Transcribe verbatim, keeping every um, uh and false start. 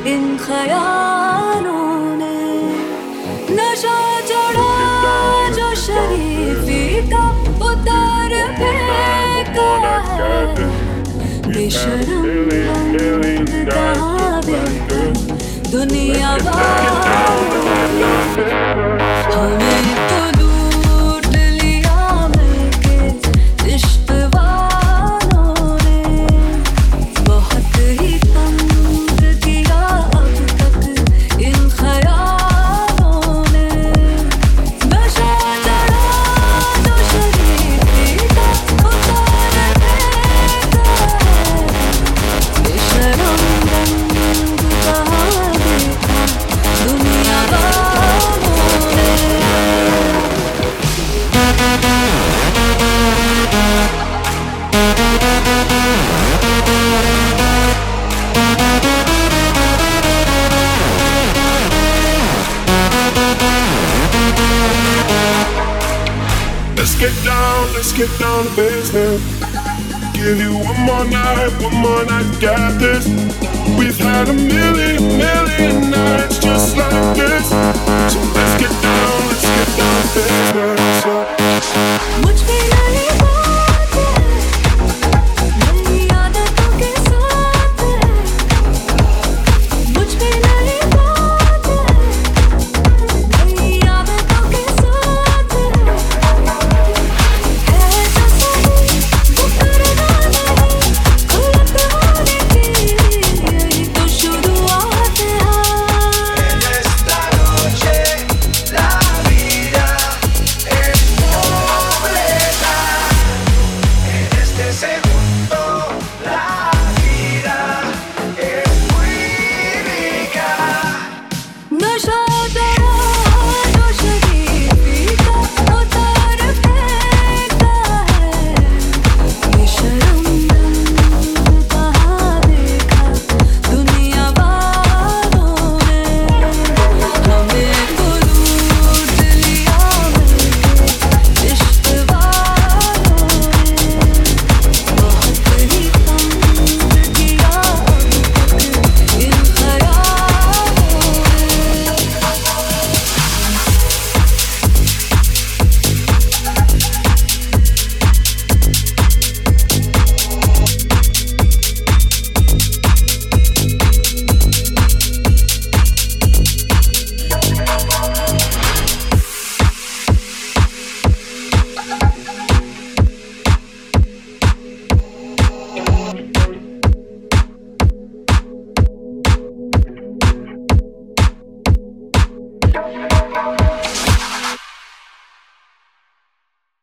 इन ख्यालों ने नशा चढ़ा जो शरीफी का उतार फेंका है बेशरम रंग दावे दुनिया वालों हमें तो लूट लिया मिलके इश्क वालों ने बहुत ही तंग किया अब तक इन ख्यालों ने नशा चढ़ा तो शरीफी का उतार फेंका है बेशरम रंग दावे दुनिया वालों ने Let's get down, let's get down to business. Give you one more night, one more night, got this. We've had a million, million nights just like this. So let's get down, let's get down to business.